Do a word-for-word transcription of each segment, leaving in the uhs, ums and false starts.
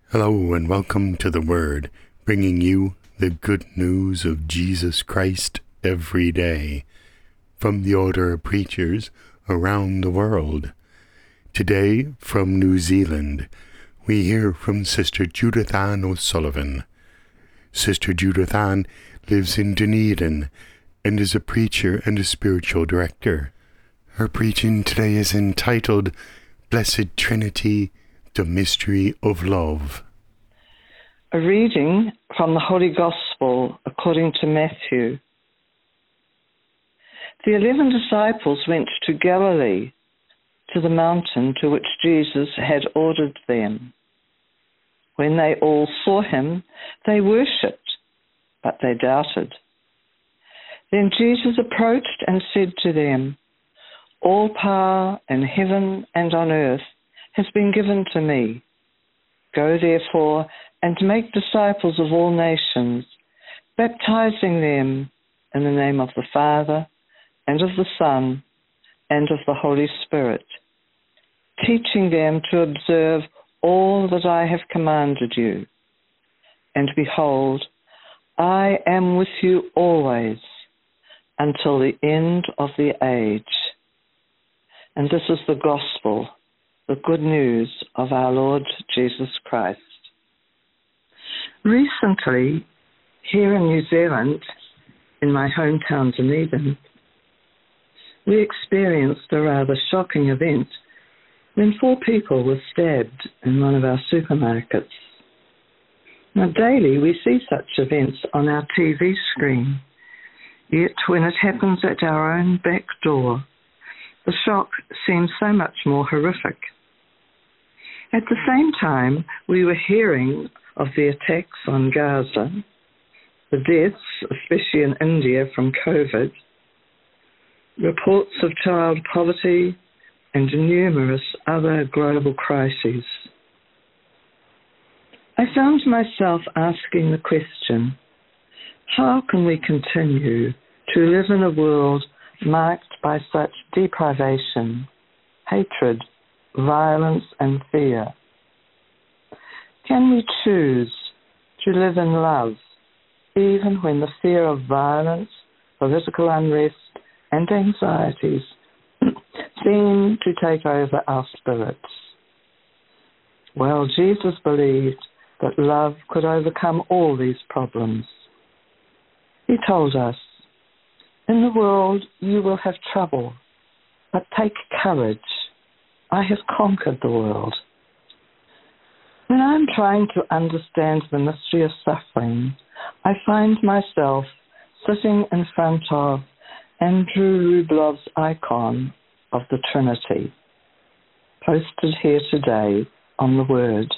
Hello and welcome to The Word, bringing you the good news of Jesus Christ every day from the Order of Preachers around the world. Today, from New Zealand, we hear from Sister Judith Ann O'Sullivan. Sister Judith Ann lives in Dunedin and is a preacher and a spiritual director. Her preaching today is entitled Blessed Trinity, the Mystery of Love. A reading from the Holy Gospel according to Matthew. The eleven disciples went to Galilee, to the mountain to which Jesus had ordered them. When they all saw him, they worshipped, but they doubted. Then Jesus approached and said to them, "All power in heaven and on earth has been given to me. Go therefore and make disciples of all nations, baptizing them in the name of the Father and of the Son and of the Holy Spirit, teaching them to observe all that I have commanded you. And behold, I am with you always until the end of the age." And this is the gospel, the good news of our Lord Jesus Christ. Recently, here in New Zealand, in my hometown Dunedin, we experienced a rather shocking event when four people were stabbed in one of our supermarkets. Now, daily we see such events on our T V screen, yet when it happens at our own back door, the shock seems so much more horrific. At the same time, we were hearing of the attacks on Gaza, the deaths, especially in India, from COVID, reports of child poverty, and numerous other global crises. I found myself asking the question, how can we continue to live in a world marked by such deprivation, hatred, violence, and fear? Can we choose to live in love, even when the fear of violence, political unrest, and anxieties seem to take over our spirits? Well, Jesus believed that love could overcome all these problems. He told us, "In the world you will have trouble, but take courage. I have conquered the world." When I'm trying to understand the mystery of suffering, I find myself sitting in front of Andrew Rublev's icon of the Trinity, posted here today on the Word.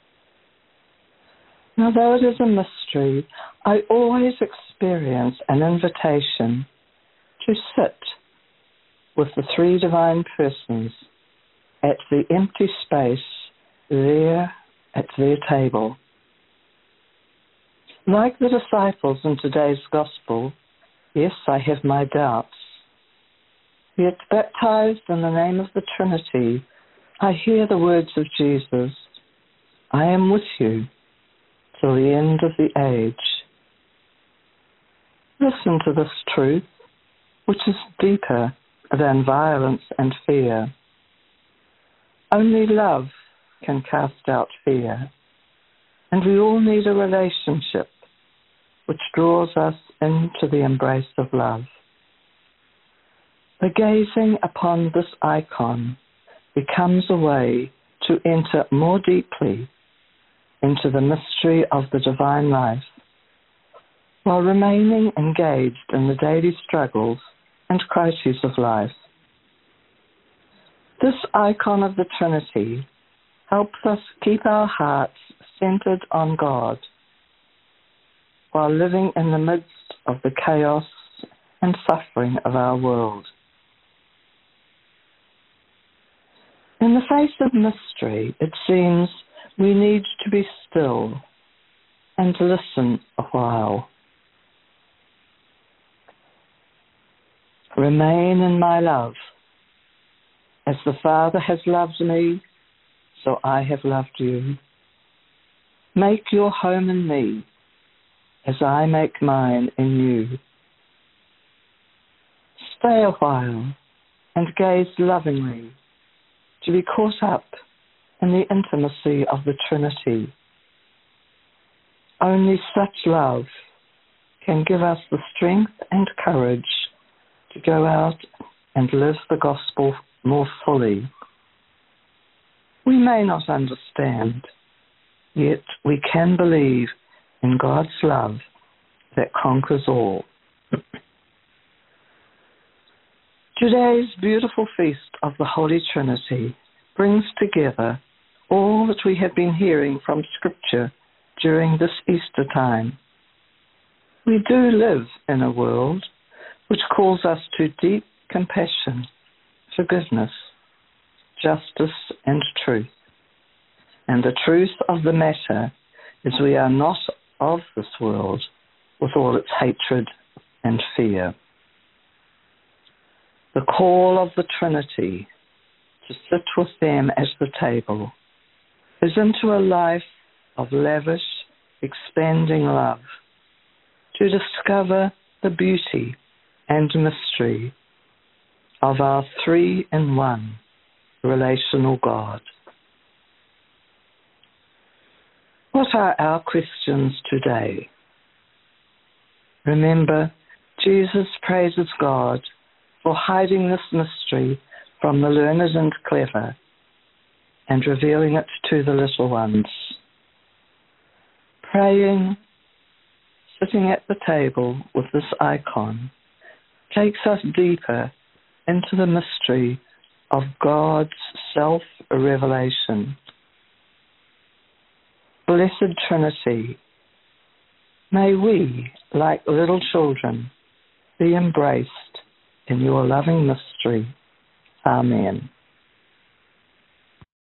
Now, though it is a mystery, I always experience an invitation to sit with the three divine persons at the empty space there at their table. Like the disciples in today's gospel, yes, I have my doubts. Yet baptized in the name of the Trinity, I hear the words of Jesus, "I am with you till the end of the age." Listen to this truth, which is deeper than violence and fear. Only love can cast out fear, and we all need a relationship which draws us into the embrace of love. The gazing upon this icon becomes a way to enter more deeply into the mystery of the divine life, while remaining engaged in the daily struggles and crises of life. This icon of the Trinity helps us keep our hearts centered on God, while living in the midst of the chaos and suffering of our world. In the face of mystery, it seems we need to be still and listen a while. Remain in my love. As the Father has loved me, so I have loved you. make your home in me, as I make mine in you. Stay a while and gaze lovingly to be caught up in the intimacy of the Trinity. Only such love can give us the strength and courage to go out and live the gospel more fully. We may not understand, yet we can believe in God's love that conquers all. Today's beautiful feast of the Holy Trinity brings together all that we have been hearing from Scripture during this Easter time. We do live in a world which calls us to deep compassion, forgiveness, justice, and truth. And the truth of the matter is we are not of this world with all its hatred and fear. The call of the Trinity to sit with them at the table is into a life of lavish, expanding love, to discover the beauty and mystery of our three-in-one relational God. What are our questions today? Remember, Jesus praises God for hiding this mystery from the learned and clever and revealing it to the little ones. Praying, sitting at the table with this icon, takes us deeper into the mystery of God's self-revelation. Blessed Trinity, may we, like little children, be embraced in your loving mystery. Amen.